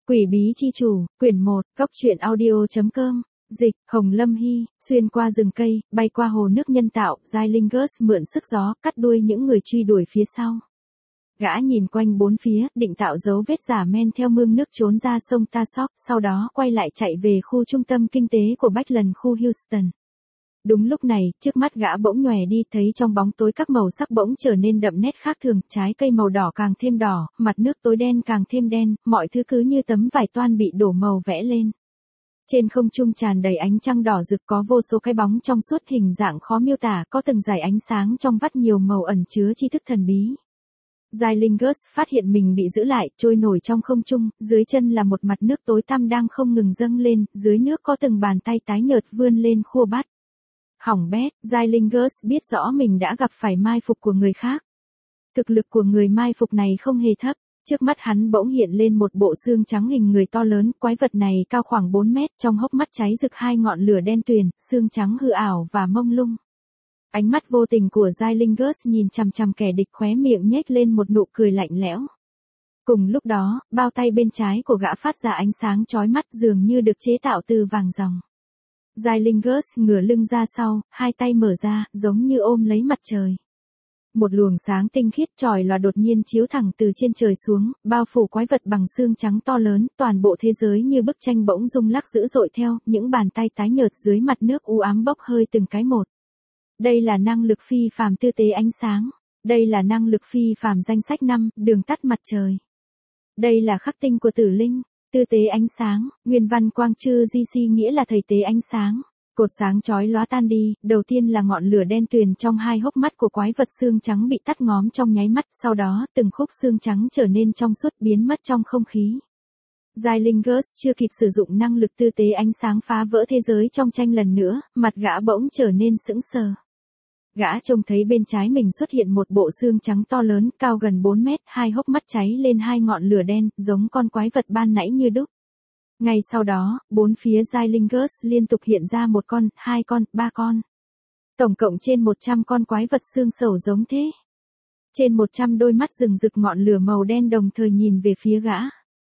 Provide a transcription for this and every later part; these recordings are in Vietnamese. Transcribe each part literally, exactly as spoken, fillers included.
Quỷ bí chi chủ, quyển một, góc truyện audio.com, dịch, Hồng Lâm Hy, xuyên qua rừng cây, bay qua hồ nước nhân tạo, Giai Lingus mượn sức gió, cắt đuôi những người truy đuổi phía sau. Gã nhìn quanh bốn phía, định tạo dấu vết giả men theo mương nước trốn ra sông Tasok, sau đó quay lại chạy về khu trung tâm kinh tế của Bachland khu Houston. Đúng lúc này, trước mắt gã bỗng nhòe đi, thấy trong bóng tối các màu sắc bỗng trở nên đậm nét khác thường, trái cây màu đỏ càng thêm đỏ, mặt nước tối đen càng thêm đen, mọi thứ cứ như tấm vải toan bị đổ màu vẽ lên. Trên không trung tràn đầy ánh trăng đỏ rực, có vô số cái bóng trong suốt hình dạng khó miêu tả, có từng dải ánh sáng trong vắt nhiều màu ẩn chứa tri thức thần bí. Giai Lingus phát hiện mình bị giữ lại, trôi nổi trong không trung, dưới chân là một mặt nước tối tăm đang không ngừng dâng lên, dưới nước có từng bàn tay tái nhợt vươn lên khua bắt. Hỏng bét, Giai Lingus biết rõ mình đã gặp phải mai phục của người khác. Thực lực của người mai phục này không hề thấp, trước mắt hắn bỗng hiện lên một bộ xương trắng hình người to lớn, quái vật này cao khoảng bốn mét, trong hốc mắt cháy rực hai ngọn lửa đen tuyền, xương trắng hư ảo và mông lung. Ánh mắt vô tình của Giai Lingus nhìn chằm chằm kẻ địch, khóe miệng nhếch lên một nụ cười lạnh lẽo. Cùng lúc đó, bao tay bên trái của gã phát ra ánh sáng chói mắt dường như được chế tạo từ vàng ròng. Giai Lingus ngửa lưng ra sau, hai tay mở ra, giống như ôm lấy mặt trời. Một luồng sáng tinh khiết chói lòa đột nhiên chiếu thẳng từ trên trời xuống, bao phủ quái vật bằng xương trắng to lớn, toàn bộ thế giới như bức tranh bỗng rung lắc dữ dội theo, những bàn tay tái nhợt dưới mặt nước u ám bốc hơi từng cái một. Đây là năng lực phi phàm tư tế ánh sáng. Đây là năng lực phi phàm danh sách năm, đường tắt mặt trời. Đây là khắc tinh của tử linh. Tư tế ánh sáng, nguyên văn quang chư di si nghĩa là thầy tế ánh sáng. Cột sáng chói lóa tan đi, đầu tiên là ngọn lửa đen tuyền trong hai hốc mắt của quái vật xương trắng bị tắt ngóm trong nháy mắt, sau đó từng khúc xương trắng trở nên trong suốt biến mất trong không khí. Giai Lingus chưa kịp sử dụng năng lực tư tế ánh sáng phá vỡ thế giới trong tranh lần nữa, mặt gã bỗng trở nên sững sờ. Gã trông thấy bên trái mình xuất hiện một bộ xương trắng to lớn, cao gần bốn mét, hai hốc mắt cháy lên hai ngọn lửa đen, giống con quái vật ban nãy như đúc. Ngay sau đó, bốn phía Giai Lingus liên tục hiện ra một con, hai con, ba con. Tổng cộng trên một trăm con quái vật xương sầu giống thế. Trên một trăm đôi mắt rừng rực ngọn lửa màu đen đồng thời nhìn về phía gã.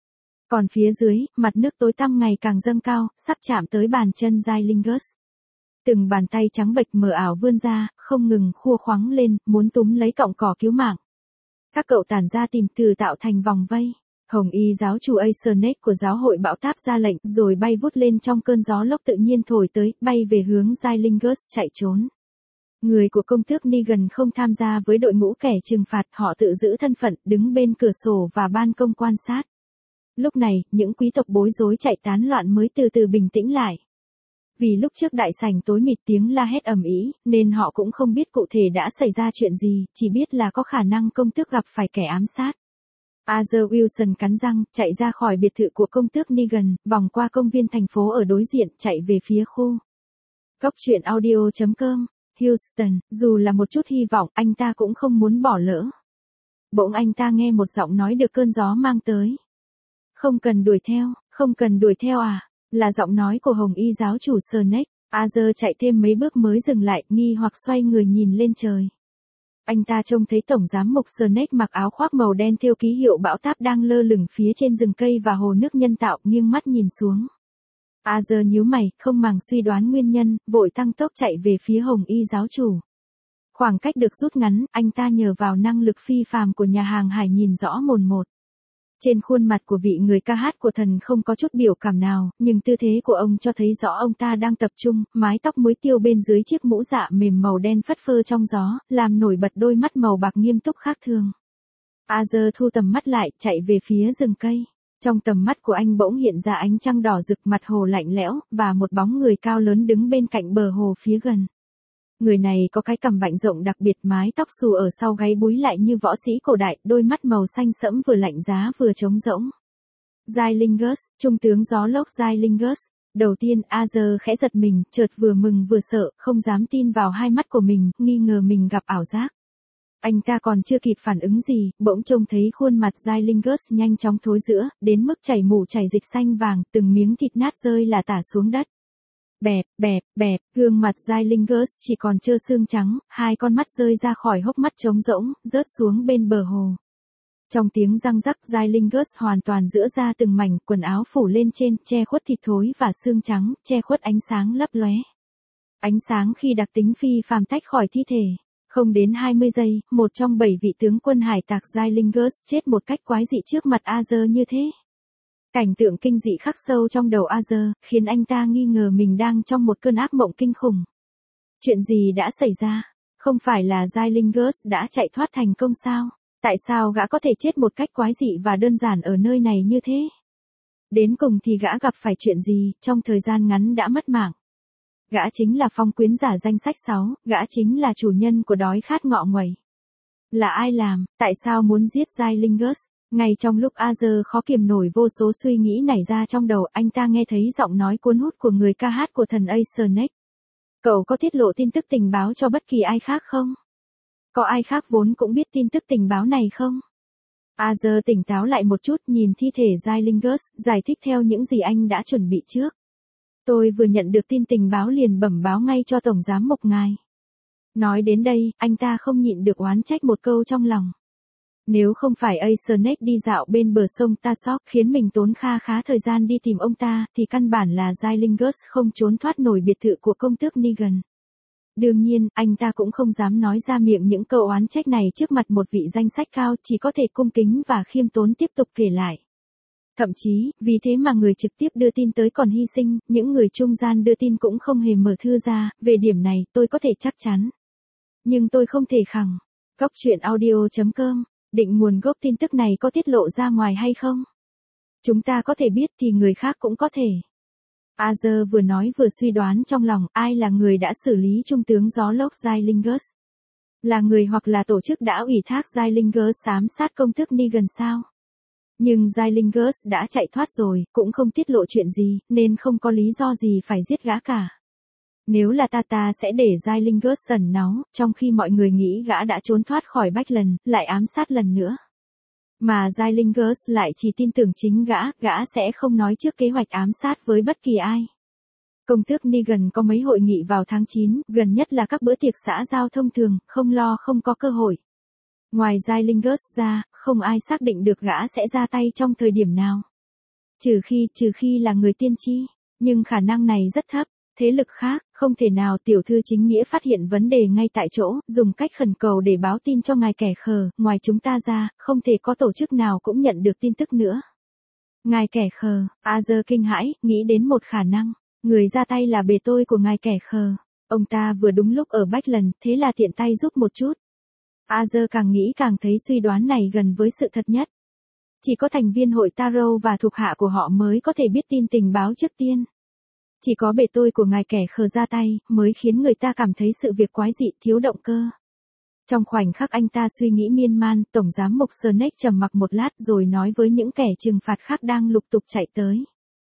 Còn phía dưới, mặt nước tối tăm ngày càng dâng cao, sắp chạm tới bàn chân Giai Lingus. Từng bàn tay trắng bệch mờ ảo vươn ra, không ngừng khua khoắng lên, muốn túm lấy cọng cỏ cứu mạng. Các cậu tản ra tìm từ tạo thành vòng vây. Hồng y giáo chủ Acernet của giáo hội bão táp ra lệnh, rồi bay vút lên trong cơn gió lốc tự nhiên thổi tới, bay về hướng Giai Lingus chạy trốn. Người của công tước Negan không tham gia với đội ngũ kẻ trừng phạt, họ tự giữ thân phận, đứng bên cửa sổ và ban công quan sát. Lúc này, những quý tộc bối rối chạy tán loạn mới từ từ bình tĩnh lại. Vì lúc trước đại sảnh tối mịt tiếng la hét ầm ĩ, nên họ cũng không biết cụ thể đã xảy ra chuyện gì, chỉ biết là có khả năng công tước gặp phải kẻ ám sát. Arthur Wilson cắn răng, chạy ra khỏi biệt thự của công tước Negan, vòng qua công viên thành phố ở đối diện, chạy về phía khu. Góc truyện audio.com, Houston, dù là một chút hy vọng, anh ta cũng không muốn bỏ lỡ. Bỗng anh ta nghe một giọng nói được cơn gió mang tới. Không cần đuổi theo, không cần đuổi theo à? Là giọng nói của Hồng y giáo chủ Snake. Arthur chạy thêm mấy bước mới dừng lại, nghi hoặc xoay người nhìn lên trời. Anh ta trông thấy tổng giám mục Snake mặc áo khoác màu đen thêu ký hiệu bão táp đang lơ lửng phía trên rừng cây và hồ nước nhân tạo, nghiêng mắt nhìn xuống. Arthur nhíu mày, không màng suy đoán nguyên nhân, vội tăng tốc chạy về phía Hồng y giáo chủ. Khoảng cách được rút ngắn, anh ta nhờ vào năng lực phi phàm của nhà hàng hải nhìn rõ mồn một. Trên khuôn mặt của vị người ca hát của thần không có chút biểu cảm nào, nhưng tư thế của ông cho thấy rõ ông ta đang tập trung, mái tóc muối tiêu bên dưới chiếc mũ dạ mềm màu đen phất phơ trong gió, làm nổi bật đôi mắt màu bạc nghiêm túc khác thường. Arthur thu tầm mắt lại, chạy về phía rừng cây. Trong tầm mắt của anh bỗng hiện ra ánh trăng đỏ rực, mặt hồ lạnh lẽo, và một bóng người cao lớn đứng bên cạnh bờ hồ phía gần. Người này có cái cằm bạnh rộng đặc biệt, mái tóc xù ở sau gáy búi lại như võ sĩ cổ đại, đôi mắt màu xanh sẫm vừa lạnh giá vừa trống rỗng. Giai Lingus, trung tướng gió lốc Giai Lingus. Đầu tiên, Arthur khẽ giật mình, chợt vừa mừng vừa sợ, không dám tin vào hai mắt của mình, nghi ngờ mình gặp ảo giác. Anh ta còn chưa kịp phản ứng gì, bỗng trông thấy khuôn mặt Giai Lingus nhanh chóng thối rữa, đến mức chảy mủ chảy dịch xanh vàng, từng miếng thịt nát rơi là tả xuống đất. Bẹp, bẹp, bẹp, gương mặt Giai Lingus chỉ còn trơ xương trắng, hai con mắt rơi ra khỏi hốc mắt trống rỗng, rớt xuống bên bờ hồ. Trong tiếng răng rắc, Zylingus hoàn toàn rữa ra từng mảnh, quần áo phủ lên trên, che khuất thịt thối và xương trắng, che khuất ánh sáng lấp lóe. Ánh sáng khi đặc tính phi phàm tách khỏi thi thể. Không đến hai mươi giây, một trong bảy vị tướng quân hải tặc Zylingus chết một cách quái dị trước mặt Azer như thế. Cảnh tượng kinh dị khắc sâu trong đầu Azer, khiến anh ta nghi ngờ mình đang trong một cơn ác mộng kinh khủng. Chuyện gì đã xảy ra? Không phải là Zylingus đã chạy thoát thành công sao? Tại sao gã có thể chết một cách quái dị và đơn giản ở nơi này như thế? Đến cùng thì gã gặp phải chuyện gì, trong thời gian ngắn đã mất mạng? Gã chính là phong quyến giả danh sách sáu, gã chính là chủ nhân của đói khát ngọ nguậy. Là ai làm, tại sao muốn giết Zylingus? Ngay trong lúc Azer khó kiềm nổi vô số suy nghĩ nảy ra trong đầu, anh ta nghe thấy giọng nói cuốn hút của người ca hát của thần Acernex. Cậu có tiết lộ tin tức tình báo cho bất kỳ ai khác không? Có ai khác vốn cũng biết tin tức tình báo này không? Azer tỉnh táo lại một chút, nhìn thi thể Zylingus, giải thích theo những gì anh đã chuẩn bị trước. Tôi vừa nhận được tin tình báo liền bẩm báo ngay cho Tổng Giám Mục ngài. Nói đến đây, anh ta không nhịn được oán trách một câu trong lòng. Nếu không phải Acernex đi dạo bên bờ sông Tasok khiến mình tốn kha khá thời gian đi tìm ông ta, thì căn bản là Zylingus không trốn thoát nổi biệt thự của công tước Negan. Đương nhiên, anh ta cũng không dám nói ra miệng những câu oán trách này trước mặt một vị danh sách cao, chỉ có thể cung kính và khiêm tốn tiếp tục kể lại. Thậm chí, vì thế mà người trực tiếp đưa tin tới còn hy sinh, những người trung gian đưa tin cũng không hề mở thư ra, về điểm này tôi có thể chắc chắn. Nhưng tôi không thể khẳng. Góc truyện audio chấm com, định nguồn gốc tin tức này có tiết lộ ra ngoài hay không? Chúng ta có thể biết thì người khác cũng có thể. Azer vừa nói vừa suy đoán trong lòng, ai là người đã xử lý trung tướng gió lốc Zylingus? Là người hoặc là tổ chức đã ủy thác Zylingus ám sát công tước Negan sao? Nhưng Zylingus đã chạy thoát rồi, cũng không tiết lộ chuyện gì, nên không có lý do gì phải giết gã cả. Nếu là ta ta sẽ để Zylingus ẩn náu, trong khi mọi người nghĩ gã đã trốn thoát khỏi Bách lại ám sát lần nữa. Mà Zylingus lại chỉ tin tưởng chính gã, gã sẽ không nói trước kế hoạch ám sát với bất kỳ ai. Công tước Negan có mấy hội nghị vào tháng chín, gần nhất là các bữa tiệc xã giao thông thường, không lo không có cơ hội. Ngoài Zylingus ra, không ai xác định được gã sẽ ra tay trong thời điểm nào. Trừ khi, trừ khi là người tiên tri, nhưng khả năng này rất thấp. Thế lực khác, không thể nào tiểu thư chính nghĩa phát hiện vấn đề ngay tại chỗ, dùng cách khẩn cầu để báo tin cho ngài kẻ khờ, ngoài chúng ta ra, không thể có tổ chức nào cũng nhận được tin tức nữa. Ngài kẻ khờ, Azer kinh hãi, nghĩ đến một khả năng, người ra tay là bề tôi của ngài kẻ khờ. Ông ta vừa đúng lúc ở Bách thế là tiện tay giúp một chút. Azer càng nghĩ càng thấy suy đoán này gần với sự thật nhất. Chỉ có thành viên hội Taro và thuộc hạ của họ mới có thể biết tin tình báo trước tiên. Chỉ có bề tôi của ngài kẻ khờ ra tay, mới khiến người ta cảm thấy sự việc quái dị, thiếu động cơ. Trong khoảnh khắc anh ta suy nghĩ miên man, Tổng Giám Mục Snake trầm mặc một lát rồi nói với những kẻ trừng phạt khác đang lục tục chạy tới.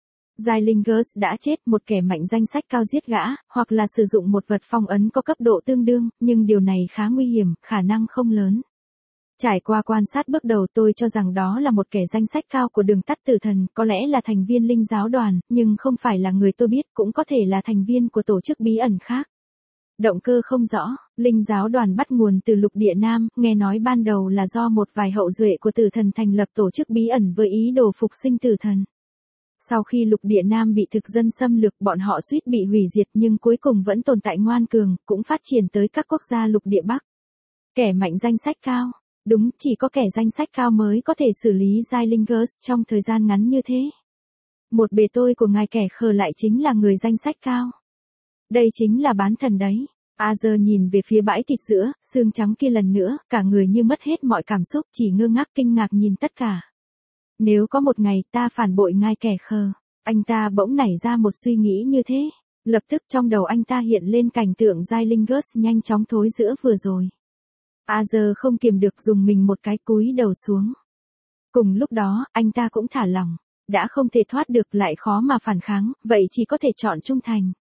Zylingus đã chết, một kẻ mạnh danh sách cao giết gã, hoặc là sử dụng một vật phong ấn có cấp độ tương đương, nhưng điều này khá nguy hiểm, khả năng không lớn. Trải qua quan sát bước đầu tôi cho rằng đó là một kẻ danh sách cao của đường tắt tử thần, có lẽ là thành viên linh giáo đoàn, nhưng không phải là người tôi biết, cũng có thể là thành viên của tổ chức bí ẩn khác. Động cơ không rõ, linh giáo đoàn bắt nguồn từ lục địa Nam, nghe nói ban đầu là do một vài hậu duệ của tử thần thành lập tổ chức bí ẩn với ý đồ phục sinh tử thần. Sau khi lục địa Nam bị thực dân xâm lược, bọn họ suýt bị hủy diệt nhưng cuối cùng vẫn tồn tại ngoan cường, cũng phát triển tới các quốc gia lục địa Bắc. Kẻ mạnh danh sách cao. Đúng, chỉ có kẻ danh sách cao mới có thể xử lý Zylingus trong thời gian ngắn như thế. Một bề tôi của ngài kẻ khờ lại chính là người danh sách cao. Đây chính là bán thần đấy. Azer nhìn về phía bãi thịt giữa, xương trắng kia lần nữa, cả người như mất hết mọi cảm xúc, chỉ ngơ ngác kinh ngạc nhìn tất cả. Nếu có một ngày ta phản bội ngài kẻ khờ, anh ta bỗng nảy ra một suy nghĩ như thế. Lập tức trong đầu anh ta hiện lên cảnh tượng Zylingus nhanh chóng thối giữa vừa rồi. Azer không kiềm được dùng mình một cái cúi đầu xuống. Cùng lúc đó, anh ta cũng thả lỏng. Đã không thể thoát được lại khó mà phản kháng, vậy chỉ có thể chọn trung thành.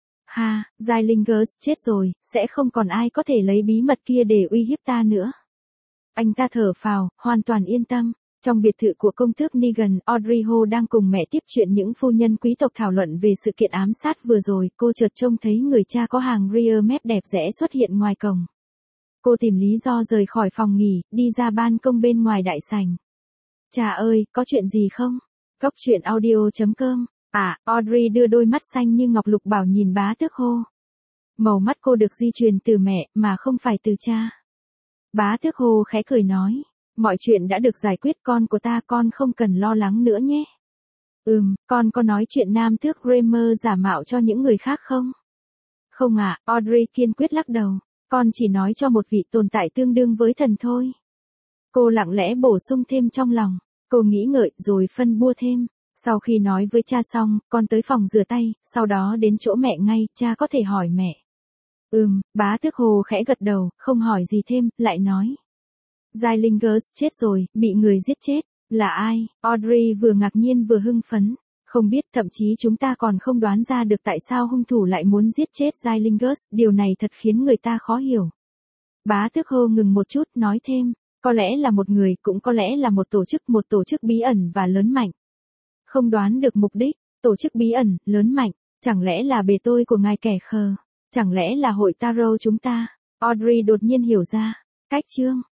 Ha, Zylingus chết rồi, sẽ không còn ai có thể lấy bí mật kia để uy hiếp ta nữa. Anh ta thở phào, hoàn toàn yên tâm. Trong biệt thự của công tước Negan, Audrey Ho đang cùng mẹ tiếp chuyện những phu nhân quý tộc thảo luận về sự kiện ám sát vừa rồi, cô chợt trông thấy người cha có hàng rear mép đẹp rẽ xuất hiện ngoài cổng. Cô tìm lý do rời khỏi phòng nghỉ, đi ra ban công bên ngoài đại sảnh. Cha ơi, có chuyện gì không? Cốc truyện audio chấm com. À, Audrey đưa đôi mắt xanh như ngọc lục bảo nhìn bá tước hô. Màu mắt cô được di truyền từ mẹ, mà không phải từ cha. Bá tước hô khẽ cười nói. Mọi chuyện đã được giải quyết, con của ta, con không cần lo lắng nữa nhé. Ừm, con có nói chuyện nam tước Raymer giả mạo cho những người khác không? Không ạ, à, Audrey kiên quyết lắc đầu. Con chỉ nói cho một vị tồn tại tương đương với thần thôi. Cô lặng lẽ bổ sung thêm trong lòng. Cô nghĩ ngợi rồi phân bua thêm. Sau khi nói với cha xong, con tới phòng rửa tay, sau đó đến chỗ mẹ ngay, cha có thể hỏi mẹ. Ừm, bá tước hồ khẽ gật đầu, không hỏi gì thêm, lại nói. Zylingus chết rồi, bị người giết chết. Là ai? Audrey vừa ngạc nhiên vừa hưng phấn. Không biết, thậm chí chúng ta còn không đoán ra được tại sao hung thủ lại muốn giết chết Zylingus, điều này thật khiến người ta khó hiểu. Bá tước hô ngừng một chút, nói thêm. Có lẽ là một người, cũng có lẽ là một tổ chức, một tổ chức bí ẩn và lớn mạnh. Không đoán được mục đích, tổ chức bí ẩn, lớn mạnh, chẳng lẽ là bề tôi của ngài kẻ khờ, chẳng lẽ là hội Tarot chúng ta? Audrey đột nhiên hiểu ra, cách chương.